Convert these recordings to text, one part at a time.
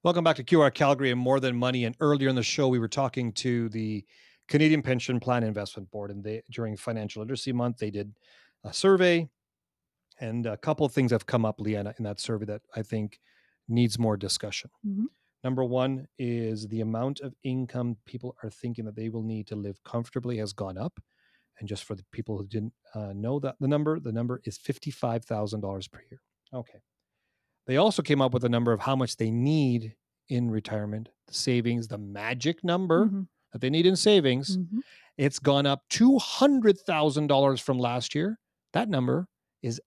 Welcome back to QR Calgary and More Than Money. And earlier in the show, we were talking to the Canadian Pension Plan Investment Board, and they during Financial Literacy Month, they did a survey, and a couple of things have come up, Leanna, in that survey that I think needs more discussion. Mhm. Number one is the amount of income people are thinking that they will need to live comfortably has gone up. And just for the people who didn't know that the number is $55,000 per year. Okay. They also came up with a number of how much they need in retirement, the savings, the magic number Mhm. that they need in savings. Mhm. It's gone up $200,000 from last year. That number is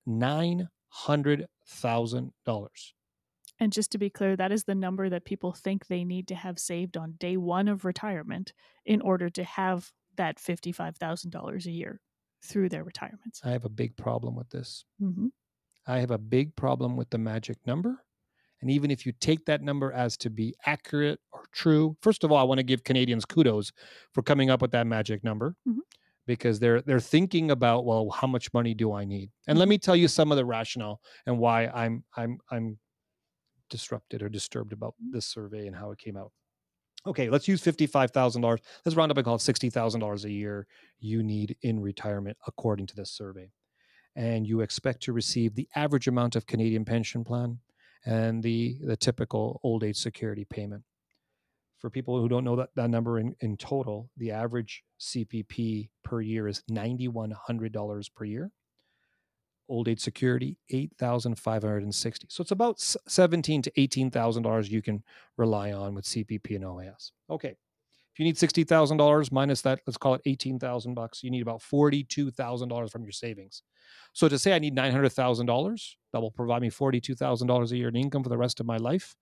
$900,000. And just to be clear, that is the number that people think they need to have saved on day one of retirement in order to have that $55,000 a year through their retirements. I have a big problem with this. Hmm. I have a big problem with the magic number. And even if you take that number as to be accurate or true, first of all, I want to give Canadians kudos for coming up with that magic number, Hmm. because they're thinking about, well, how much money do I need? And let Hmm. me tell you some of the rationale and why I'm disrupted or disturbed about this survey and how it came out. Okay, let's use $55,000. Let's round up and call it $60,000 a year you need in retirement according to this survey. And you expect to receive the average amount of Canadian pension plan and the typical old age security payment. For people who don't know that number in total, the average CPP per year is $9,100 per year. Old age security, $8,560. So it's about $17,000 to $18,000 you can rely on with CPP and OAS. Okay. If you need $60,000 minus that, let's call it $18,000, you need about $42,000 from your savings. So to say I need $900,000 that will provide me $42,000 a year in income for the rest of my life,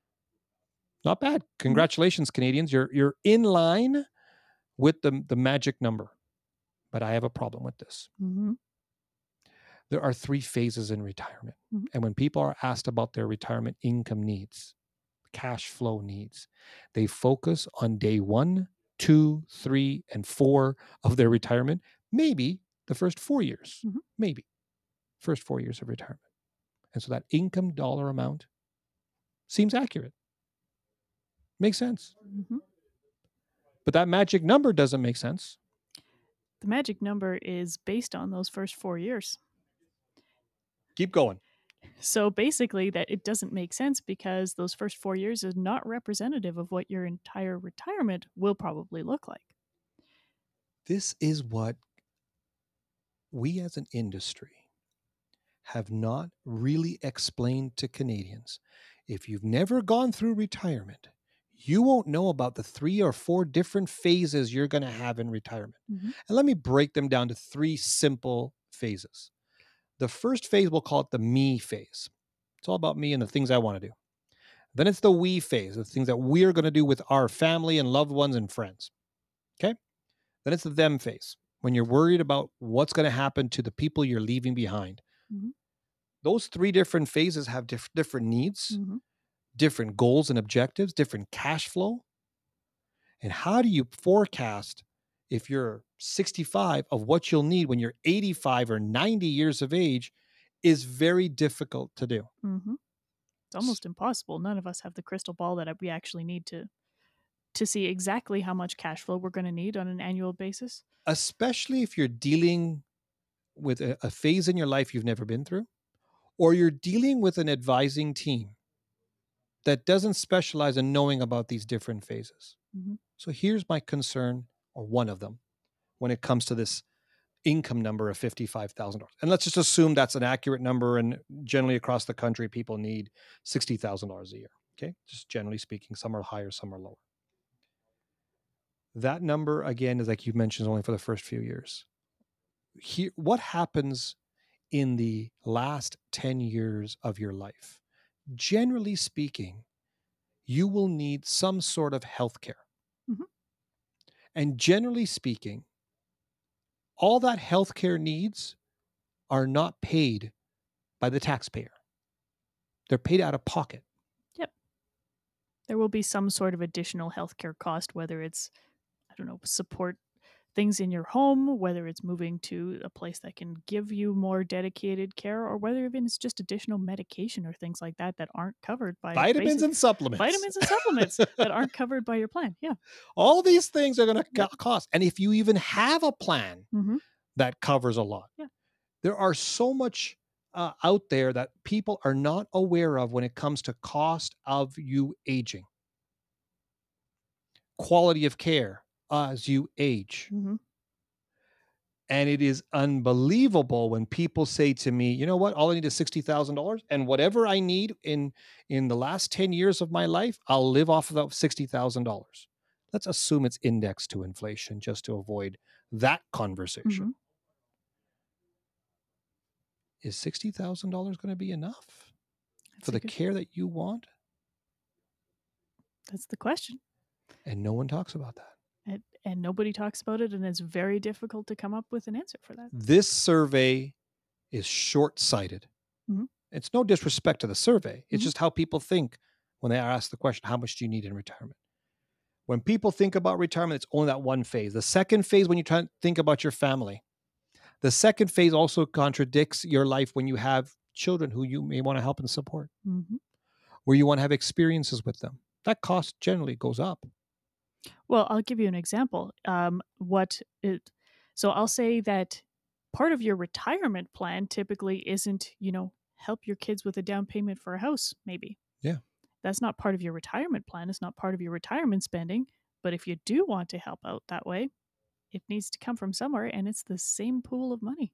not bad. Hmm. Congratulations, Canadians. You're in line with the magic number. But I have a problem with this. Hmm. There are three phases in retirement. Hmm. And when people are asked about their retirement income needs, cash flow needs, they focus on day 1, 2, 3, and 4 of their retirement, maybe the first 4 years, Hmm. maybe first 4 years of retirement. And so that income dollar amount seems accurate, makes sense. Hmm. But that magic number doesn't make sense. The magic number is based on those first 4 years. Keep going. So basically, that it doesn't make sense because those first 4 years is not representative of what your entire retirement will probably look like. This is what we as an industry have not really explained to Canadians. If you've never gone through retirement, you won't know about the 3 or 4 different phases you're going to have in retirement. Hmm. And let me break them down to 3 simple phases. The first phase, we'll call it the me phase. It's all about me and the things I want to do. Then it's the we phase, the things that we're going to do with our family and loved ones and friends. Okay? Then it's the them phase, when you're worried about what's going to happen to the people you're leaving behind. Hmm. Those 3 different phases have different needs, Hmm. different goals and objectives, different cash flow. And how do you forecast, if you're 65, of what you'll need when you're 85 or 90 years of age is very difficult to do. Hmm. It's almost impossible. None of us have the crystal ball that we actually need to see exactly how much cash flow we're going to need on an annual basis. Especially if you're dealing with a phase in your life you've never been through, or you're dealing with an advising team that doesn't specialize in knowing about these different phases. Hmm. So here's my concern, or one of them, when it comes to this income number of $55,000. And let's just assume that's an accurate number. And generally across the country, people need $60,000 a year. Okay. Just generally speaking, some are higher, some are lower. That number, again, is like you mentioned, is only for the first few years. Here, what happens in the last 10 years of your life? Generally speaking, you will need some sort of health care. Hmm. And generally speaking, all that healthcare needs are not paid by the taxpayer. They're paid out of pocket. Yep. There will be some sort of additional healthcare cost, whether it's, I don't know, support things in your home, whether it's moving to a place that can give you more dedicated care, or whether even it's just additional medication or things like that that aren't covered by Vitamins and supplements. vitamins and supplements that aren't covered by your plan. Yeah. All these things are going to Yep. cost. And if you even have a plan Mm-hmm. that covers a lot, Yeah. there are so much out there that people are not aware of when it comes to cost of you aging, quality of care as you age. Mm-hmm. And it is unbelievable when people say to me, you know what, all I need is $60,000, and whatever I need in the last 10 years of my life, I'll live off of that $60,000. Let's assume it's indexed to inflation just to avoid that conversation. Mm-hmm. Is $60,000 going to be enough That's for the care that you want? That's the question. And no one talks about that. And nobody talks about it, and it's very difficult to come up with an answer for that. This survey is short-sighted. Mhm. It's no disrespect to the survey. It's Mhm. just how people think when they are asked the question, how much do you need in retirement? When people think about retirement, it's only that one phase. The second phase, when you try to think about your family, the second phase also contradicts your life when you have children who you may want to help and support, Mhm. where you want to have experiences with them. That cost generally goes up. Well, I'll give you an example. So I'll say that part of your retirement plan typically isn't, help your kids with a down payment for a house, maybe. Yeah. That's not part of your retirement plan. It's not part of your retirement spending. But if you do want to help out that way, it needs to come from somewhere, and it's the same pool of money.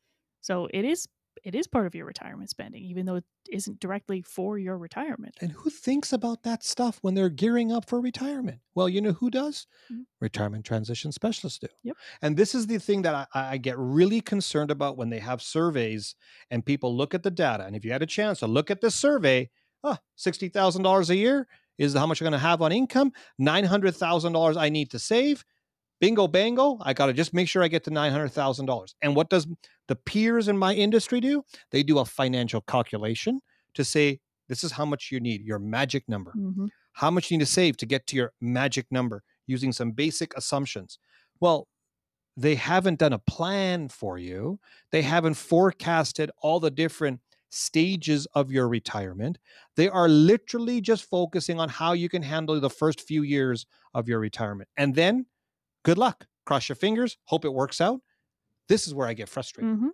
So it is part of your retirement spending, even though it isn't directly for your retirement. And who thinks about that stuff when they're gearing up for retirement? Well, you know who does? Mhm. Retirement transition specialists do. Yep. And this is the thing that I get really concerned about when they have surveys and people look at the data. And if you had a chance to look at this survey, $60,000 a year is how much you're going to have on income. $900,000 I need to save. Bingo, bango. I got to just make sure I get to $900,000. And what does the peers in my industry do? They do a financial calculation to say, this is how much you need, your magic number. Mhm. How much you need to save to get to your magic number using some basic assumptions. Well, they haven't done a plan for you. They haven't forecasted all the different stages of your retirement. They are literally just focusing on how you can handle the first few years of your retirement. And then good luck. Cross your fingers. Hope it works out. This is where I get frustrated. Mhm.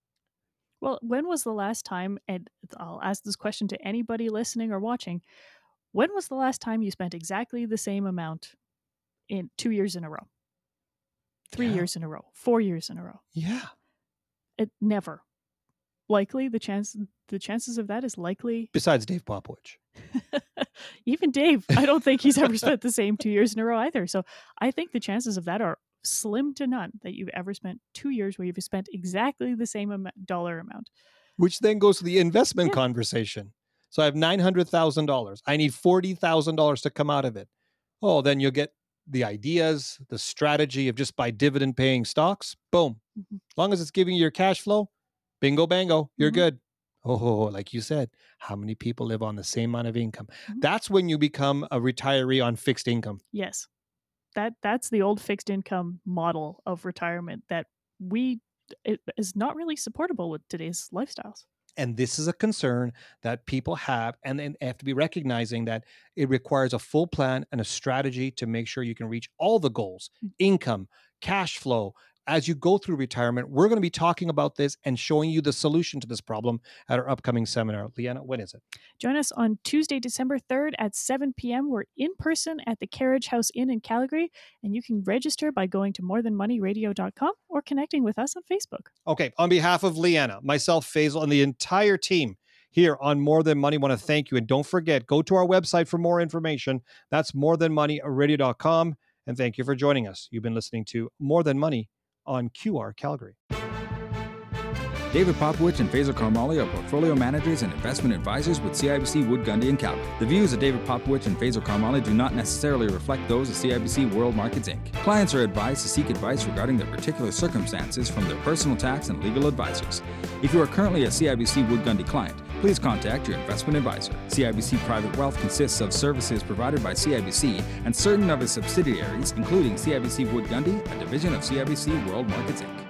Well, when was the last time, and I'll ask this question to anybody listening or watching, when was the last time you spent exactly the same amount in 2 years in a row? 3 Yeah. years in a row? 4 years in a row? Yeah. It never. Likely the chances of that is likely. Besides Dave Popowich. Even Dave, I don't think he's ever spent the same 2 years in a row either. So I think the chances of that are slim to none, that you've ever spent 2 years where you've spent exactly the same dollar amount. Which then goes to the investment conversation. So I have $900,000. I need $40,000 to come out of it. Oh, then you'll get the ideas, the strategy of just buy dividend paying stocks. Boom. Mhm. As long as it's giving you your cash flow, bingo, bango, you're Mhm. good. Oh, like you said, how many people live on the same amount of income? Mhm. That's when you become a retiree on fixed income. Yes. That's the old fixed income model of retirement that it is not really supportable with today's lifestyles. And this is a concern that people have, and they have to be recognizing that it requires a full plan and a strategy to make sure you can reach all the goals, income, cash flow. As you go through retirement, we're going to be talking about this and showing you the solution to this problem at our upcoming seminar. Leanna, when is it? Join us on Tuesday, December 3rd at 7 p.m. We're in person at the Carriage House Inn in Calgary, and you can register by going to morethanmoneyradio.com or connecting with us on Facebook. Okay, on behalf of Leanna, myself, Faisal, and the entire team here on More Than Money, want to thank you. And don't forget, go to our website for more information. That's morethanmoneyradio.com. And thank you for joining us. You've been listening to More Than Money on QR Calgary. David Popowich and Faisal Karmali are portfolio managers and investment advisors with CIBC Wood Gundy in Calgary. The views of David Popowich and Faisal Karmali do not necessarily reflect those of CIBC World Markets Inc. Clients are advised to seek advice regarding their particular circumstances from their personal tax and legal advisors. If you are currently a CIBC Wood Gundy client, please contact your investment advisor. CIBC Private Wealth consists of services provided by CIBC and certain of its subsidiaries, including CIBC Wood Gundy, a division of CIBC World Markets Inc.